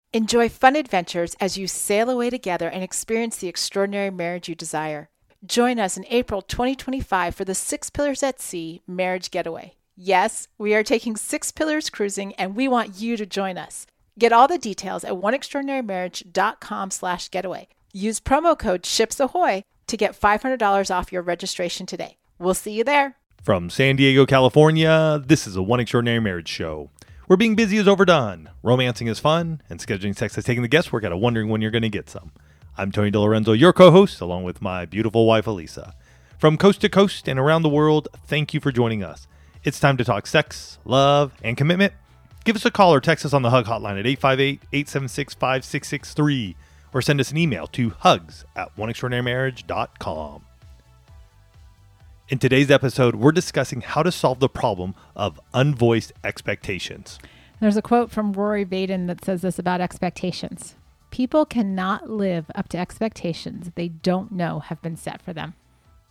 Enjoy fun adventures as you sail away together and experience the extraordinary marriage you desire. Join us in April 2025 for the Six Pillars at Sea Marriage Getaway. Yes, we are taking 6 Pillars cruising, and we want you to join us. Get all the details at oneextraordinarymarriage.com/getaway. Use promo code SHIPSAHOY to get $500 off your registration today. We'll see you there. From San Diego, California, this is a One Extraordinary Marriage show. Where being busy is overdone, romancing is fun, and scheduling sex has taken the guesswork out of wondering when you're going to get some. I'm Tony DiLorenzo, your co-host, along with my beautiful wife, Elisa. From coast to coast and around the world, thank you for joining us. It's time to talk sex, love, and commitment. Give us a call or text us on the HUG hotline at 858-876-5663, or send us an email to hugs@oneextraordinarymarriage.com. In today's episode, we're discussing how to solve the problem of unvoiced expectations. There's a quote from Rory Vaden that says this about expectations. People cannot live up to expectations they don't know have been set for them.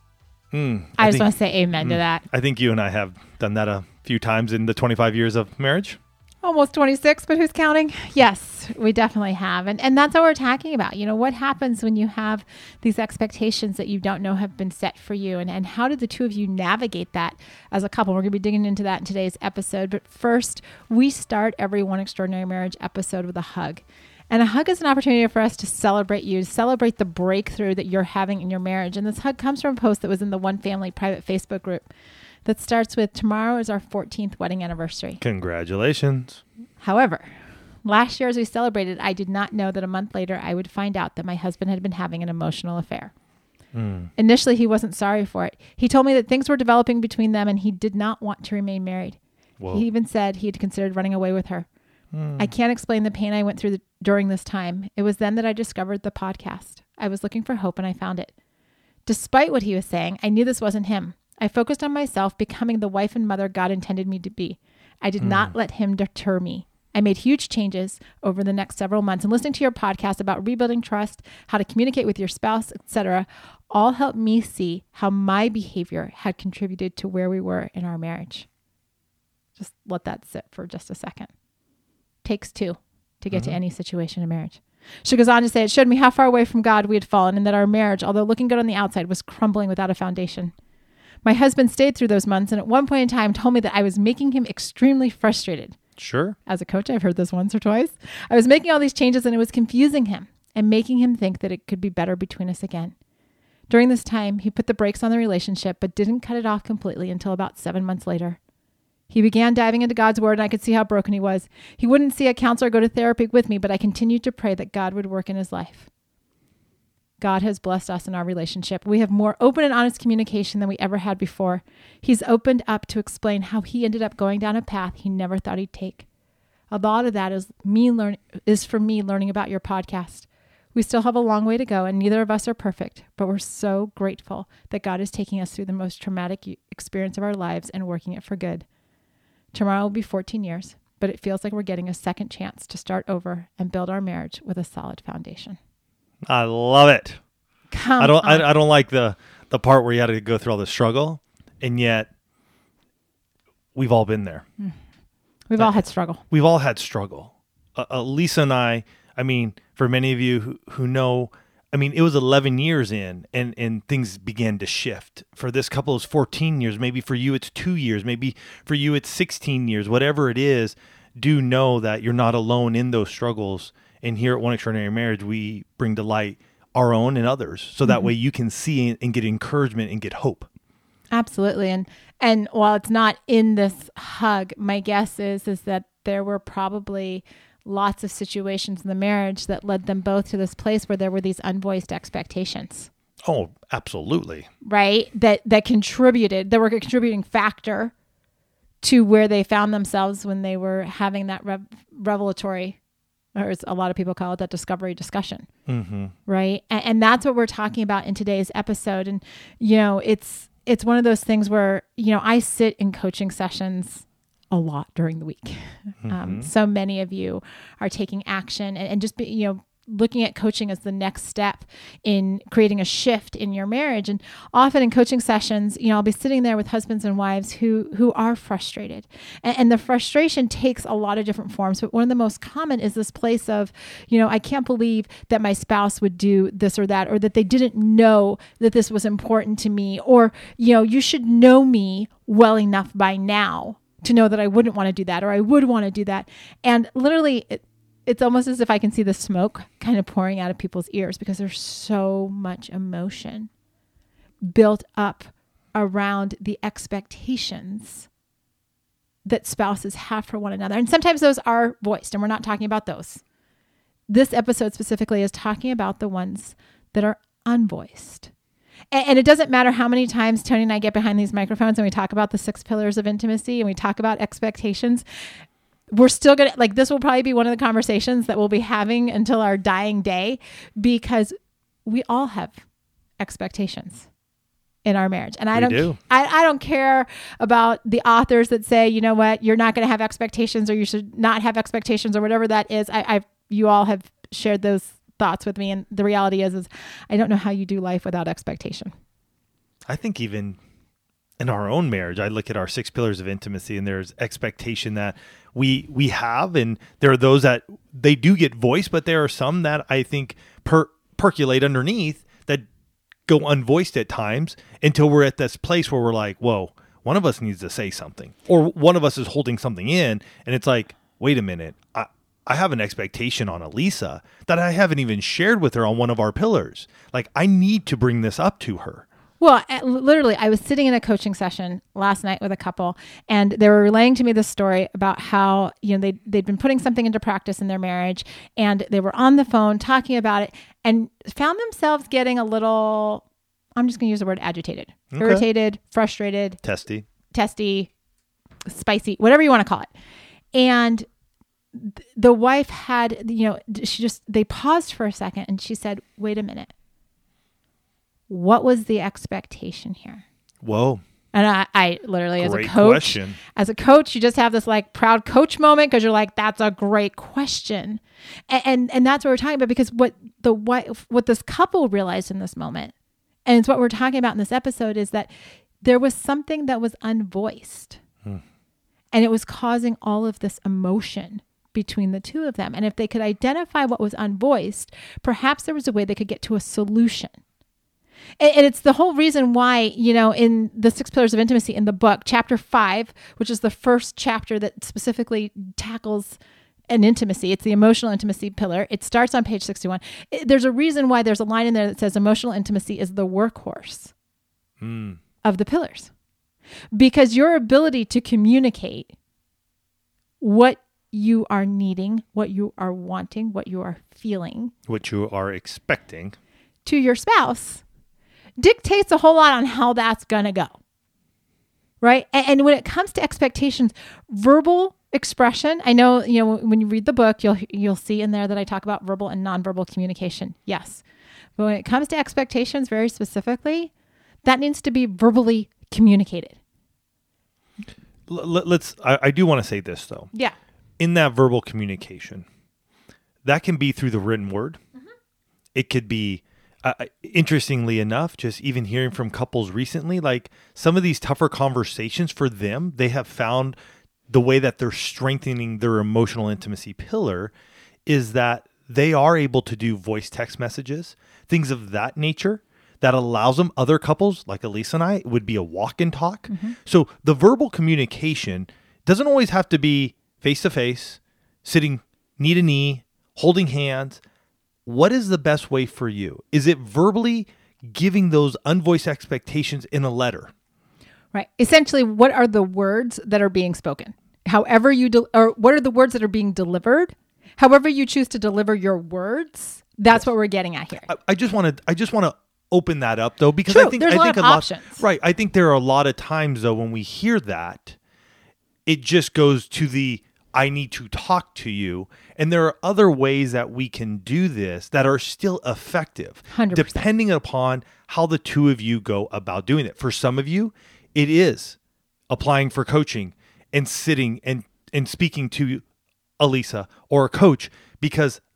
I just want to say amen to that. I think you and I have done that a few times in the 25 years of marriage. Almost 26, but who's counting? Yes, we definitely have. And that's what we're talking about. You know, what happens when you have these expectations that you don't know have been set for you? And how did the two of you navigate that as a couple? We're going to be digging into that in today's episode. But first, we start every One Extraordinary Marriage episode with a hug. And a hug is an opportunity for us to celebrate you, celebrate the breakthrough that you're having in your marriage. And this hug comes from a post that was in the One Family private Facebook group that starts with, tomorrow is our 14th wedding anniversary. Congratulations. However, last year as we celebrated, I did not know that a month later I would find out that my husband had been having an emotional affair. Initially, he wasn't sorry for it. He told me that things were developing between them and he did not want to remain married. Whoa. He even said he had considered running away with her. I can't explain the pain I went through during this time. It was then that I discovered the podcast. I was looking for hope and I found it. Despite what he was saying, I knew this wasn't him. I focused on myself becoming the wife and mother God intended me to be. I did not let him deter me. I made huge changes over the next several months, and listening to your podcast about rebuilding trust, how to communicate with your spouse, etc., all helped me see how my behavior had contributed to where we were in our marriage. Just let that sit for just a second. Takes two to get to any situation in marriage. She goes on to say, it showed me how far away from God we had fallen and that our marriage, although looking good on the outside, was crumbling without a foundation. My husband stayed through those months and at one point in time told me that I was making him extremely frustrated. Sure. As a coach, I've heard this once or twice. I was making all these changes and it was confusing him and making him think that it could be better between us again. During this time, he put the brakes on the relationship but didn't cut it off completely until about 7 months later. He began diving into God's word and I could see how broken he was. He wouldn't see a counselor, go to therapy with me, but I continued to pray that God would work in his life. God has blessed us in our relationship. We have more open and honest communication than we ever had before. He's opened up to explain how he ended up going down a path he never thought he'd take. A lot of that is for me learning about your podcast. We still have a long way to go and neither of us are perfect, but we're so grateful that God is taking us through the most traumatic experience of our lives and working it for good. Tomorrow will be 14 years, but it feels like we're getting a second chance to start over and build our marriage with a solid foundation. I love it. I don't like the part where you had to go through all the struggle, and yet we've all been there. We've all had struggle. We've all had struggle. Lisa and I mean, for many of you who know, I mean, it was 11 years in and things began to shift. For this couple, it's 14 years. Maybe for you, it's 2 years. Maybe for you, it's 16 years. Whatever it is, do know that you're not alone in those struggles. And here at One Extraordinary Marriage, we bring to light our own and others. So that way you can see and get encouragement and get hope. Absolutely. And while it's not in this hug, my guess is that there were probably lots of situations in the marriage that led them both to this place where there were these unvoiced expectations. Oh, absolutely. Right? That were a contributing factor to where they found themselves when they were having that revelatory, or as a lot of people call it, that discovery discussion. Right? And that's what we're talking about in today's episode. And, you know, it's one of those things where, you know, I sit in coaching sessions a lot during the week. So many of you are taking action and just, looking at coaching as the next step in creating a shift in your marriage. And often in coaching sessions, I'll be sitting there with husbands and wives who are frustrated. And the frustration takes a lot of different forms. But one of the most common is this place of, I can't believe that my spouse would do this or that, or that they didn't know that this was important to me. Or, you should know me well enough by now to know that I wouldn't want to do that, or I would want to do that. And literally, it's almost as if I can see the smoke kind of pouring out of people's ears because there's so much emotion built up around the expectations that spouses have for one another. And sometimes those are voiced, and we're not talking about those. This episode specifically is talking about the ones that are unvoiced. And it doesn't matter how many times Tony and I get behind these microphones and we talk about the 6 pillars of intimacy and we talk about expectations. We're still going to, this will probably be one of the conversations that we'll be having until our dying day, because we all have expectations in our marriage. And I don't care about the authors that say, you know what, you're not going to have expectations, or you should not have expectations, or whatever that is. You all have shared those thoughts with me. And the reality is I don't know how you do life without expectation. I think even in our own marriage, I look at our 6 pillars of intimacy, and there's expectation that we have, and there are those that they do get voiced, but there are some that I think percolate underneath that go unvoiced at times until we're at this place where we're like, whoa, one of us needs to say something, or one of us is holding something in, and it's like, wait a minute, I have an expectation on Elisa that I haven't even shared with her on one of our pillars. Like, I need to bring this up to her. Well, literally, I was sitting in a coaching session last night with a couple, and they were relaying to me this story about how, they'd been putting something into practice in their marriage, and they were on the phone talking about it and found themselves getting a little, I'm just going to use the word agitated, irritated, frustrated, testy, spicy, whatever you want to call it. And the wife had, they paused for a second, and she said, wait a minute. What was the expectation here? Whoa. And I literally, Great as a coach, you just have this proud coach moment, because you're like, that's a great question. And that's what we're talking about, because what this couple realized in this moment, and it's what we're talking about in this episode, is that there was something that was unvoiced. And it was causing all of this emotion between the two of them. And if they could identify what was unvoiced, perhaps there was a way they could get to a solution. And it's the whole reason why, in the 6 pillars of intimacy in the book, chapter 5, which is the first chapter that specifically tackles an intimacy, it's the emotional intimacy pillar. It starts on page 61. There's a reason why there's a line in there that says emotional intimacy is the workhorse of the pillars, because your ability to communicate what you are needing, what you are wanting, what you are feeling, what you are expecting to your spouse dictates a whole lot on how that's going to go. Right. And when it comes to expectations, verbal expression, I know, when you read the book, you'll see in there that I talk about verbal and nonverbal communication. Yes. But when it comes to expectations, very specifically, that needs to be verbally communicated. I do want to say this though. Yeah. In that verbal communication, that can be through the written word. It could be, interestingly enough, just even hearing from couples recently, some of these tougher conversations for them, they have found the way that they're strengthening their emotional intimacy pillar is that they are able to do voice text messages, things of that nature, that allows them. Other couples like Elisa and I, it would be a walk and talk. So the verbal communication doesn't always have to be face-to-face, sitting knee to knee, holding hands. What is the best way for you? Is it verbally giving those unvoiced expectations in a letter? Right. Essentially, what are the words that are being spoken? However or what are the words that are being delivered? However you choose to deliver your words, that's what we're getting at here. I just want to open that up though, because True, I think there's a lot of options. Right. I think there are a lot of times though when we hear that, it just goes to the I need to talk to you. And there are other ways that we can do this that are still effective, 100%. Depending upon how the two of you go about doing it. For some of you, it is applying for coaching and sitting and speaking to Elisa or a coach, because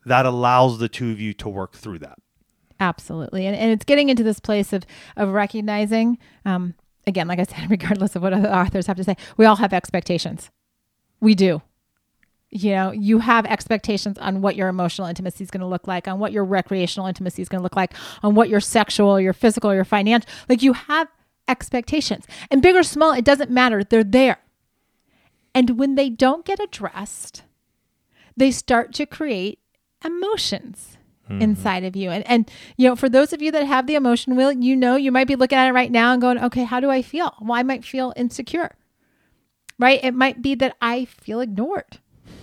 that allows the two of you to work through that. Absolutely. And it's getting into this place of recognizing, again, like I said, regardless of what other authors have to say, we all have expectations. We do. You know, you have expectations on what your emotional intimacy is going to look like, on what your recreational intimacy is going to look like, on what your sexual, your physical, your financial, like you have expectations. And big or small, it doesn't matter. They're there. And when they don't get addressed, they start to create emotions inside of you. And, you know, for those of you that have the emotion wheel, you know, you might be looking at it right now and going, okay, how do I feel? Well, I might feel insecure, right? It might be that I feel ignored.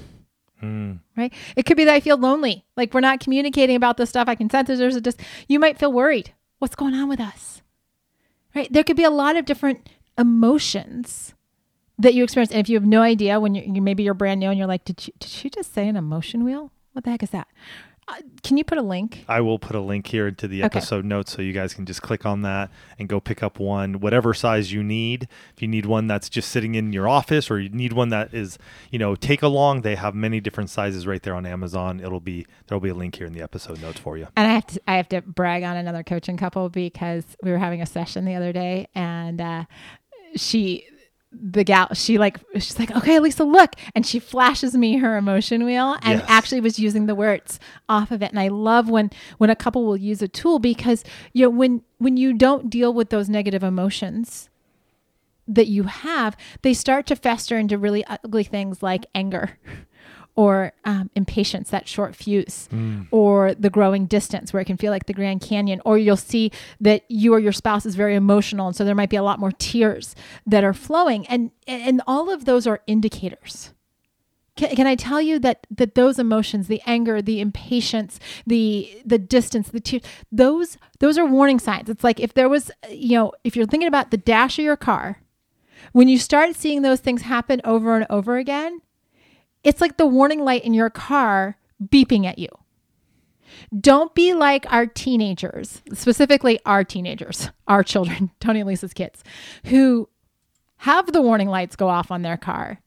Right? It could be that I feel lonely. Like we're not communicating about this stuff. I can sense there's a you might feel worried. What's going on with us? Right? There could be a lot of different emotions that you experience. And if you have no idea when maybe you're brand new and you're like, did she just say an emotion wheel? What the heck is that? Can you put a link? I will put a link here into the episode notes so you guys can just click on that and go pick up one, whatever size you need. If you need one that's just sitting in your office or you need one that is, you know, take along, they have many different sizes right there on Amazon. There'll be a link here in the episode notes for you. And I have to brag on another coaching couple because we were having a session the other day and she's like, okay, Lisa, look. And she flashes me her emotion wheel and actually was using the words off of it. And I love when a couple will use a tool because, you know, when you don't deal with those negative emotions that you have, they start to fester into really ugly things like anger or impatience, that short fuse, or the growing distance where it can feel like the Grand Canyon, or you'll see that you or your spouse is very emotional. And so there might be a lot more tears that are flowing. And all of those are indicators. Can I tell you that those emotions, the anger, the impatience, the distance, the tears, those are warning signs. It's like if there was, you know, if you're thinking about the dash of your car, when you start seeing those things happen over and over again, it's like the warning light in your car beeping at you. Don't be like our teenagers, specifically our teenagers, our children, Tony and Lisa's kids, who have the warning lights go off on their car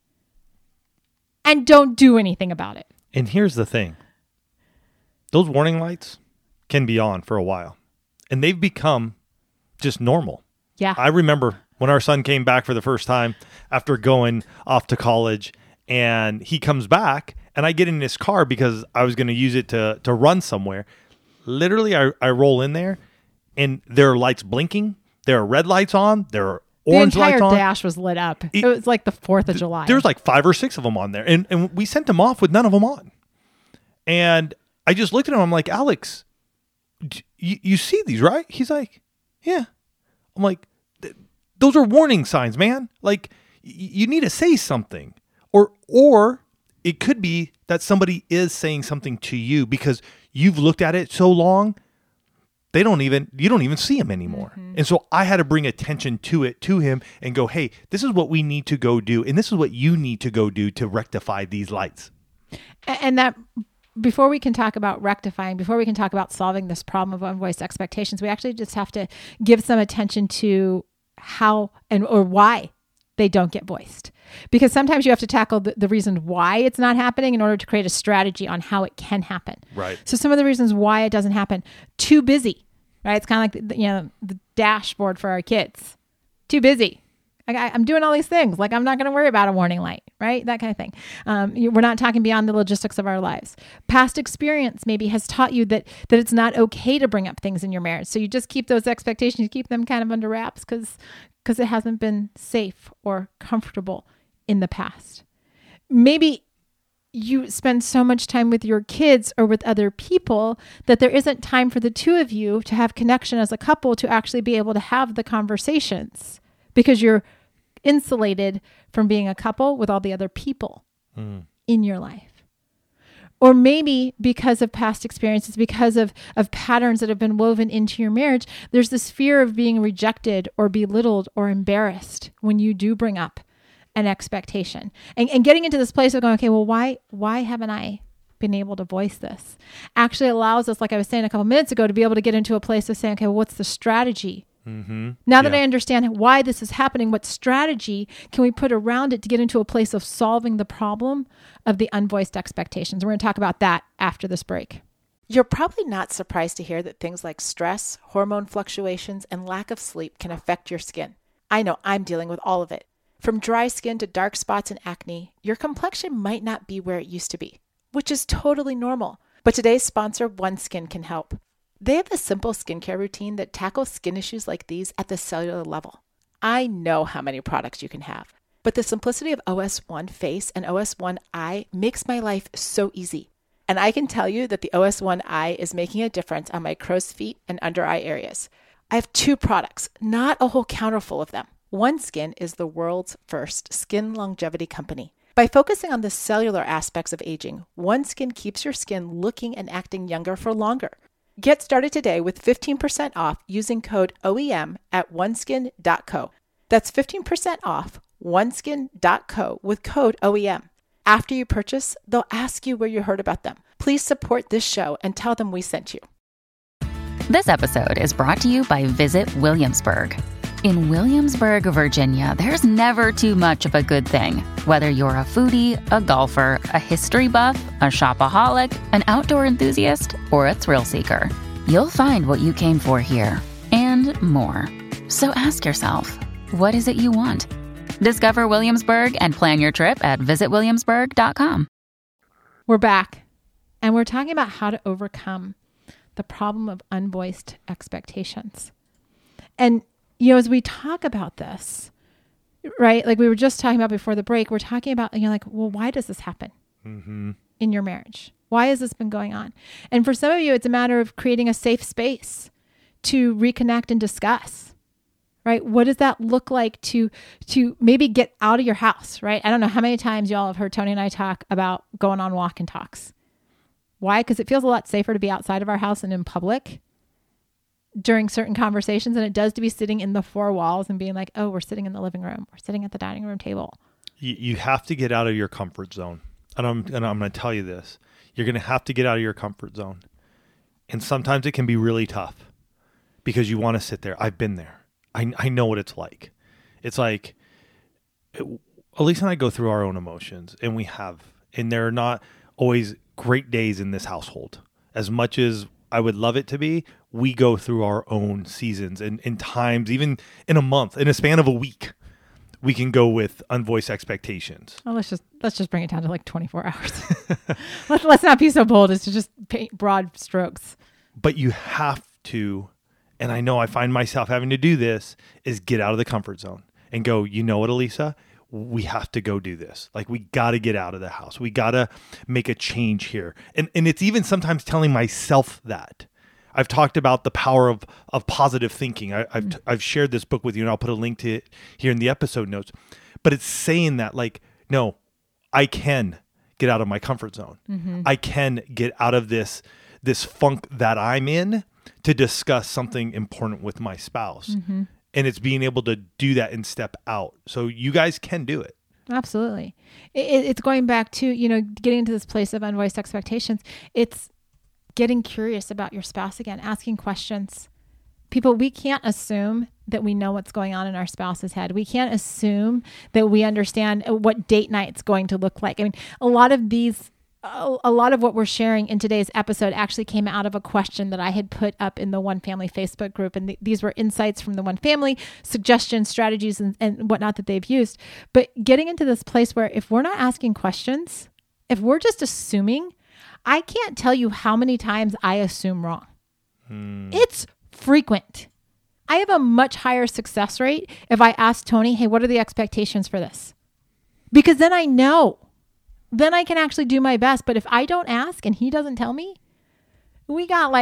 and don't do anything about it. And here's the thing. Those warning lights can be on for a while, and they've become just normal. Yeah. I remember when our son came back for the first time after going off to college, and he comes back and I get in his car because I was going to use it to run somewhere. Literally, I roll in there and there are lights blinking. There are red lights on. There are orange lights on. The entire dash was lit up. It was like the 4th of July. There's like 5 or 6 of them on there. And we sent them off with none of them on. And I just looked at him. I'm like, Alex, you see these, right? He's like, yeah. I'm like, those are warning signs, man. Like, you need to say something. Or it could be that somebody is saying something to you because you've looked at it so long, you don't even see him anymore. Mm-hmm. And so I had to bring attention to him and go, hey, this is what we need to go do. And this is what you need to go do to rectify these lights. And that before we can talk about rectifying, before we can talk about solving this problem of unvoiced expectations, we actually just have to give some attention to how or why they don't get voiced. Because sometimes you have to tackle the reason why it's not happening in order to create a strategy on how it can happen. Right. So some of the reasons why it doesn't happen: too busy, right? It's kind of like the dashboard for our kids. Too busy. I'm doing all these things. Like, I'm not going to worry about a warning light, right? That kind of thing. We're not talking beyond the logistics of our lives. Past experience maybe has taught you that it's not okay to bring up things in your marriage. So you just keep those expectations, you keep them kind of under wraps because it hasn't been safe or comfortable in the past. Maybe you spend so much time with your kids or with other people that there isn't time for the two of you to have connection as a couple to actually be able to have the conversations because you're insulated from being a couple with all the other people in your life. Or maybe because of past experiences, because of patterns that have been woven into your marriage, there's this fear of being rejected or belittled or embarrassed when you do bring up an expectation. And getting into this place of going, okay, well, why haven't I been able to voice this? Actually allows us, like I was saying a couple minutes ago, to be able to get into a place of saying, okay, well, what's the strategy Now that I understand why this is happening, what strategy can we put around it to get into a place of solving the problem of the unvoiced expectations? We're going to talk about that after this break. You're probably not surprised to hear that things like stress, hormone fluctuations, and lack of sleep can affect your skin. I know I'm dealing with all of it. From dry skin to dark spots and acne, your complexion might not be where it used to be, which is totally normal. But today's sponsor, OneSkin, can help. They have a simple skincare routine that tackles skin issues like these at the cellular level. I know how many products you can have, but the simplicity of OS1 Face and OS1 Eye makes my life so easy. And I can tell you that the OS1 Eye is making a difference on my crow's feet and under eye areas. I have 2 products, not a whole counter full of them. OneSkin is the world's first skin longevity company. By focusing on the cellular aspects of aging, OneSkin keeps your skin looking and acting younger for longer. Get started today with 15% off using code OEM at oneskin.co. That's 15% off oneskin.co with code OEM. After you purchase, they'll ask you where you heard about them. Please support this show and tell them we sent you. This episode is brought to you by Visit Williamsburg. In Williamsburg, Virginia, there's never too much of a good thing. Whether you're a foodie, a golfer, a history buff, a shopaholic, an outdoor enthusiast, or a thrill seeker, you'll find what you came for here and more. So ask yourself, what is it you want? Discover Williamsburg and plan your trip at visitwilliamsburg.com. We're back, and we're talking about how to overcome the problem of unvoiced expectations. And as we talk about this, right? Like we were just talking about before the break, we're talking about, like, well, why does this happen in your marriage? Why has this been going on? And for some of you, it's a matter of creating a safe space to reconnect and discuss, right? What does that look like to maybe get out of your house, right? I don't know how many times y'all have heard Tony and I talk about going on walk and talks. Why? Because it feels a lot safer to be outside of our house and in public during certain conversations than it does to be sitting in the 4 walls and being like, oh, we're sitting in the living room. We're sitting at the dining room table. You have to get out of your comfort zone. And I'm going to tell you this. You're going to have to get out of your comfort zone. And sometimes it can be really tough because you want to sit there. I've been there. I know what it's like. It's like, Elisa and I go through our own emotions, and we have. And there are not always great days in this household. As much as I would love it to be, we go through our own seasons and times, even in a month, in a span of a week, we can go with unvoiced expectations. Well, let's just bring it down to like 24 hours. let's not be so bold as to just paint broad strokes. But you have to, and I know I find myself having to do this, is get out of the comfort zone and go, you know what, Elisa? We have to go do this. Like, we got to get out of the house. We got to make a change here. And it's even sometimes telling myself that. I've talked about the power of positive thinking. I've shared this book with you, and I'll put a link to it here in the episode notes. But it's saying that, like, no, I can get out of my comfort zone. Mm-hmm. I can get out of this funk that I'm in to discuss something important with my spouse. Mm-hmm. And it's being able to do that and step out. So you guys can do it. Absolutely. It's going back to, getting into this place of unvoiced expectations. It's getting curious about your spouse again, asking questions. People, we can't assume that we know what's going on in our spouse's head. We can't assume that we understand what date night's going to look like. I mean, a lot of what we're sharing in today's episode actually came out of a question that I had put up in the One Family Facebook group. And these were insights from the One Family, suggestions, strategies, and whatnot that they've used. But getting into this place where if we're not asking questions, if we're just assuming, I can't tell you how many times I assume wrong. It's frequent. I have a much higher success rate if I ask Tony, hey, what are the expectations for this? Because then I know. Then I can actually do my best. But if I don't ask and he doesn't tell me, we got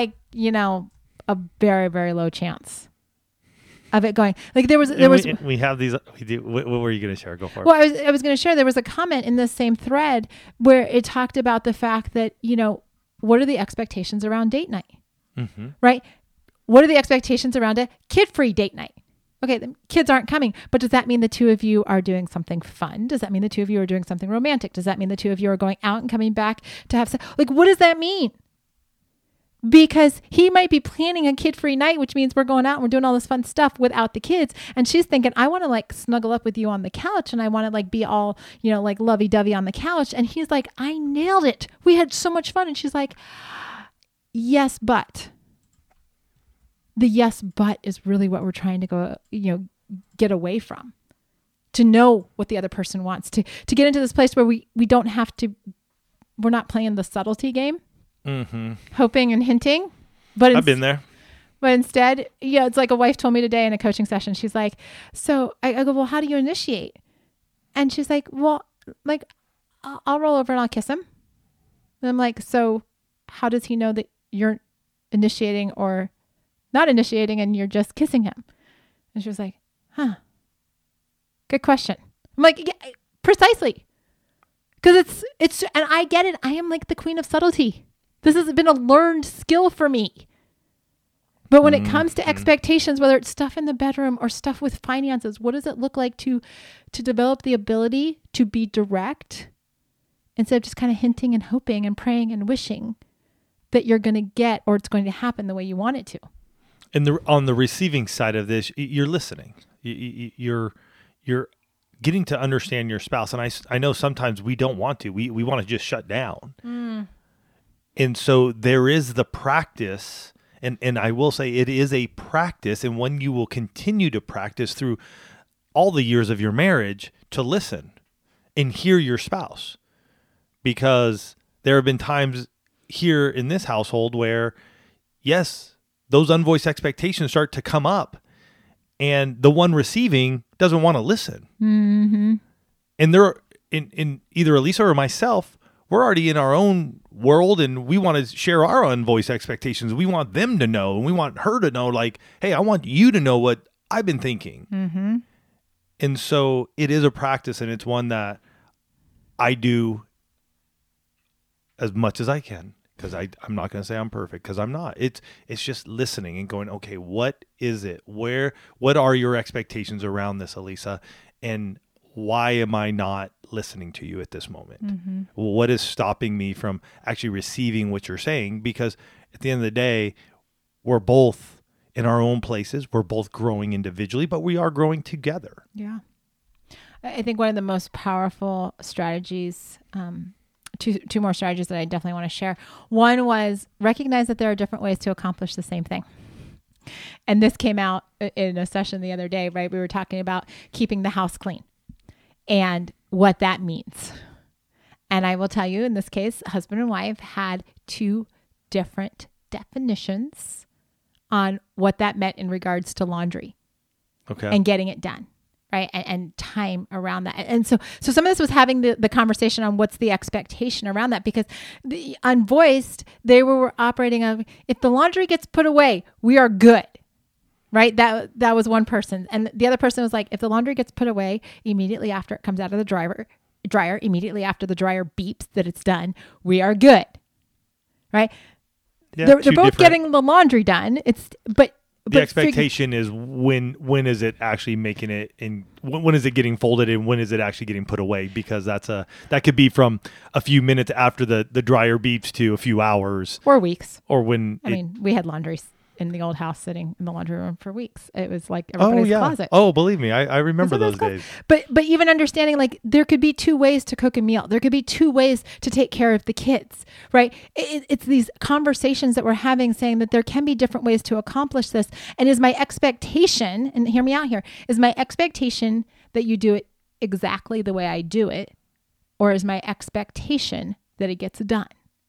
a very, very low chance of it going. Like we have these. We do. What were you going to share? Go for it. Well, I was going to share. There was a comment in this same thread where it talked about the fact that what are the expectations around date night, right? What are the expectations around a kid-free date night? Okay, the kids aren't coming, but does that mean the two of you are doing something fun? Does that mean the two of you are doing something romantic? Does that mean the two of you are going out and coming back to have sex? Like, what does that mean? because he might be planning a kid-free night, which means we're going out and we're doing all this fun stuff without the kids. And she's thinking, I want to like snuggle up with you on the couch and I want to like be all, like lovey-dovey on the couch. And he's like, I nailed it. We had so much fun. And she's like, yes, but. The yes, but is really what we're trying to go, get away from. To know what the other person wants. To get into this place where we don't have to, we're not playing the subtlety game. Mm-hmm. Hoping and hinting, but I've been there. But instead, it's like a wife told me today in a coaching session. She's like, so I go, well, how do you initiate? And she's like, well, like I'll roll over and I'll kiss him. And I'm like, so how does he know that you're initiating or not initiating and you're just kissing him? And she was like, huh, good question. I'm like, yeah, precisely. Because it's, and I get it. I am like the queen of subtlety. This has been a learned skill for me. But when it comes to expectations, whether it's stuff in the bedroom or stuff with finances, what does it look like to develop the ability to be direct instead of just kind of hinting and hoping and praying and wishing that you're going to get or it's going to happen the way you want it to? And on the receiving side of this, you're listening. You're getting to understand your spouse. And I know sometimes we don't want to. We want to just shut down. And so there is the practice, and I will say it is a practice, and one you will continue to practice through all the years of your marriage, to listen and hear your spouse. Because there have been times here in this household where, yes, those unvoiced expectations start to come up, and the one receiving doesn't want to listen. Mm-hmm. And they're in either Elisa or myself, we're already in our own world and we want to share our unvoiced expectations. We want them to know, and we want her to know, like, hey, I want you to know what I've been thinking. Mm-hmm. And so it is a practice, and it's one that I do as much as I can, because I'm not going to say I'm perfect, because I'm not. It's just listening and going, okay, what is it? What are your expectations around this, Elisa? And why am I not listening to you at this moment? Mm-hmm. What is stopping me from actually receiving what you're saying? Because at the end of the day, we're both in our own places. We're both growing individually, but we are growing together. Yeah. I think one of the most powerful strategies, two more strategies that I definitely want to share. One was recognize that there are different ways to accomplish the same thing. And this came out in a session the other day, right? We were talking about keeping the house clean and what that means. And I will tell you, in this case, husband and wife had two different definitions on what that meant in regards to laundry. Okay. And getting it done. Right. And time around that. And so some of this was having the conversation on what's the expectation around that, because the unvoiced, they were operating of, if the laundry gets put away, we are good. Right. That was one person. And the other person was like, if the laundry gets put away immediately after it comes out of the dryer, immediately after the dryer beeps that it's done, we are good. Right. Yeah, they're both getting the laundry done. But the expectation is when is it actually making it in, when is it getting folded, and when is it actually getting put away? Because that could be from a few minutes after the dryer beeps to a few hours or weeks, or when we had laundry in the old house sitting in the laundry room for weeks. It was like everybody's closet. Oh, believe me, I remember those days. But even understanding, like, there could be two ways to cook a meal. There could be two ways to take care of the kids, right? It's these conversations that we're having, saying that there can be different ways to accomplish this. And is my expectation, and hear me out here, is my expectation that you do it exactly the way I do it, or is my expectation that it gets done?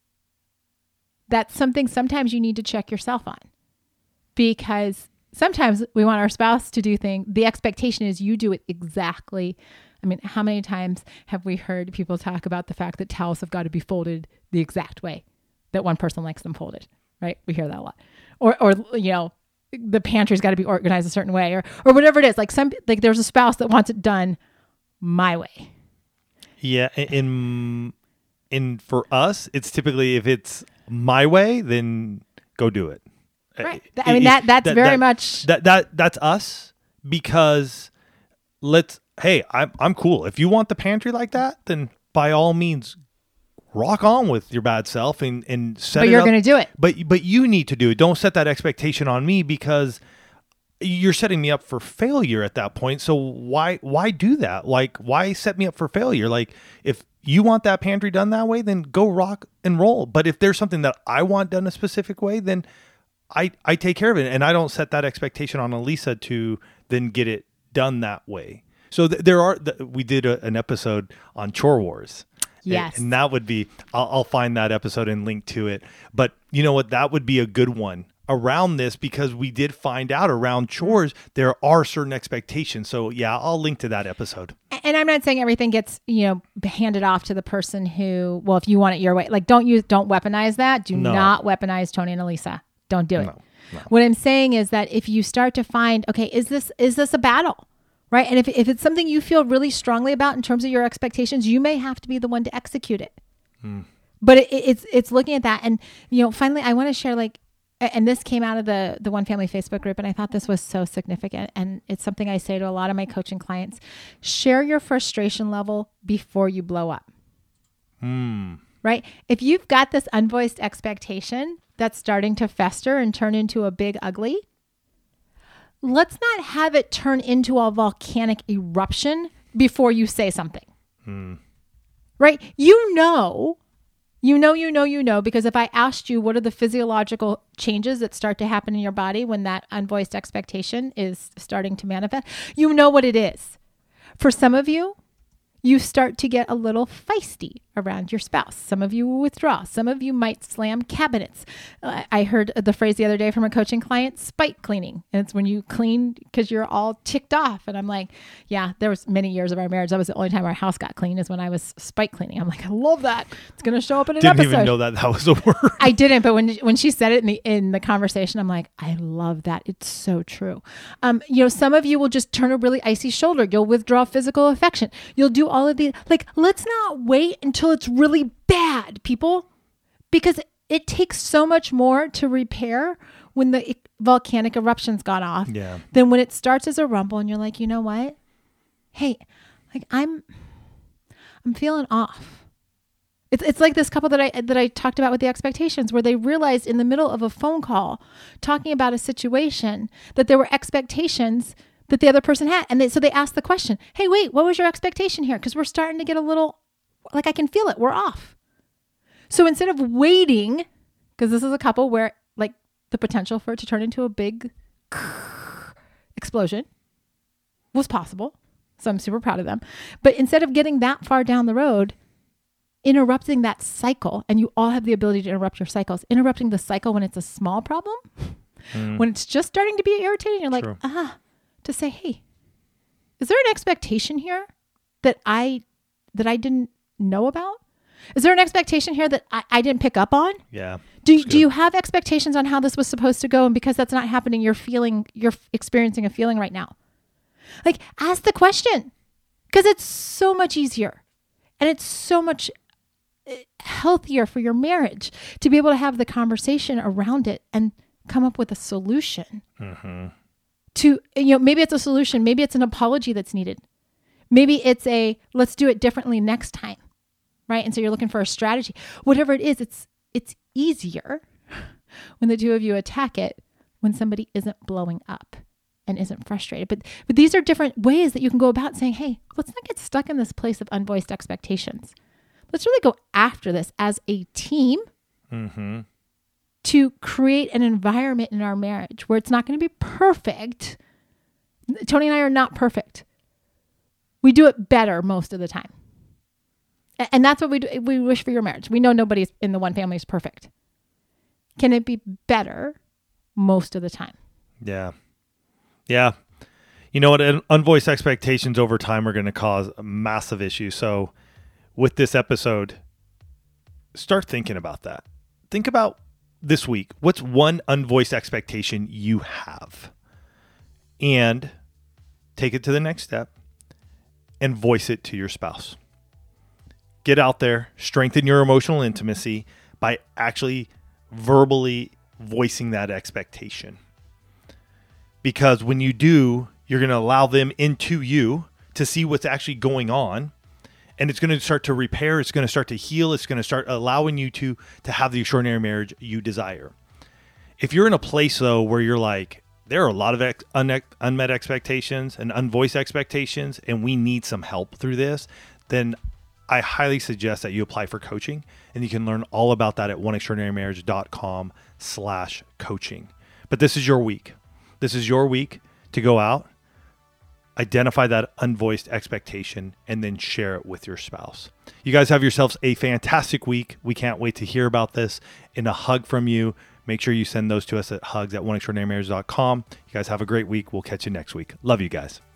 That's something sometimes you need to check yourself on. Because sometimes we want our spouse to do things. The expectation is you do it exactly. I mean, how many times have we heard people talk about the fact that towels have got to be folded the exact way that one person likes them folded, right? We hear that a lot. Or the pantry's got to be organized a certain way, or whatever it is. Like there's a spouse that wants it done my way. Yeah, in for us, it's typically, if it's my way, then go do it. Right. I mean, that's very much that's us, because I'm cool. If you want the pantry like that, then by all means, rock on with your bad self and set it up. But you're going to do it. But you need to do it. Don't set that expectation on me, because you're setting me up for failure at that point. So why do that? Like, why set me up for failure? Like, if you want that pantry done that way, then go rock and roll. But if there's something that I want done a specific way, then I take care of it. And I don't set that expectation on Elisa to then get it done that way. So we did an episode on Chore Wars. Yes. And that would be, I'll find that episode and link to it. But you know what? That would be a good one around this, because we did find out around chores, there are certain expectations. So yeah, I'll link to that episode. And I'm not saying everything gets, handed off to the person who, well, if you want it your way, like don't weaponize that. Do not weaponize Tony and Elisa. Don't do it. No. What I'm saying is that if you start to find, okay, is this a battle? Right? And if it's something you feel really strongly about in terms of your expectations, you may have to be the one to execute it. But it's looking at that. And, finally, I want to share, and this came out of the One Family Facebook group, and I thought this was so significant. And it's something I say to a lot of my coaching clients. Share your frustration level before you blow up. Right? If you've got this unvoiced expectation that's starting to fester and turn into a big ugly, let's not have it turn into a volcanic eruption before you say something. Right? You know, because if I asked you what are the physiological changes that start to happen in your body when that unvoiced expectation is starting to manifest, you know what it is. For some of you, you start to get a little feisty around your spouse. Some of you will withdraw. Some of you might slam cabinets. I heard the phrase the other day from a coaching client, spite cleaning. And it's when you clean because you're all ticked off. And I'm like, yeah, there was many years of our marriage. That was the only time our house got clean, is when I was spite cleaning. I'm like, I love that. It's going to show up in an episode. Didn't even know that was a word. I didn't. But when she said it in the conversation, I'm like, I love that. It's so true. Some of you will just turn a really icy shoulder. You'll withdraw physical affection. You'll do all of these. Let's not wait until it's really bad, people, because it takes so much more to repair when the volcanic eruptions got off than when it starts as a rumble and you're like, you know what? Hey, I'm feeling off. It's like this couple that I talked about with the expectations, where they realized in the middle of a phone call talking about a situation that there were expectations that the other person had. And so they asked the question, hey, wait, what was your expectation here? Because we're starting to get a little, I can feel it. We're off. So instead of waiting, because this is a couple where the potential for it to turn into a big explosion was possible. So I'm super proud of them. But instead of getting that far down the road, interrupting that cycle, and you all have the ability to interrupt your cycles, interrupting the cycle when it's a small problem, when it's just starting to be irritating, you're like, to say, hey, is there an expectation here that I didn't know about? Is there an expectation here that I didn't pick up on? Yeah. Do you have expectations on how this was supposed to go? And because that's not happening, you're experiencing a feeling right now. Ask the question, because it's so much easier and it's so much healthier for your marriage to be able to have the conversation around it and come up with a solution. To, maybe it's a solution. Maybe it's an apology that's needed. Maybe it's let's do it differently next time. Right. And so you're looking for a strategy, whatever it is. It's easier when the two of you attack it when somebody isn't blowing up and isn't frustrated. But these are different ways that you can go about saying, hey, let's not get stuck in this place of unvoiced expectations. Let's really go after this as a team to create an environment in our marriage where it's not going to be perfect. Tony and I are not perfect. We do it better most of the time. And that's what we do. We wish for your marriage. We know nobody in the One Family is perfect. Can it be better most of the time? Yeah. Yeah. You know what? Unvoiced expectations over time are going to cause a massive issues. So with this episode, start thinking about that. Think about this week. What's one unvoiced expectation you have? And take it to the next step and voice it to your spouse. Get out there, strengthen your emotional intimacy by actually verbally voicing that expectation. Because when you do, you're going to allow them into you to see what's actually going on. and it's going to start to repair. It's going to start to heal. It's going to start allowing you to have the extraordinary marriage you desire. If you're in a place, though, where you're like, there are a lot of unmet expectations and unvoiced expectations, and we need some help through this, then I highly suggest that you apply for coaching, and you can learn all about that at oneextraordinarymarriage.com/coaching. But this is your week. This is your week to go out, identify that unvoiced expectation, and then share it with your spouse. You guys have yourselves a fantastic week. We can't wait to hear about this and a hug from you. Make sure you send those to us at hugs@oneextraordinarymarriage.com. You guys have a great week. We'll catch you next week. Love you guys.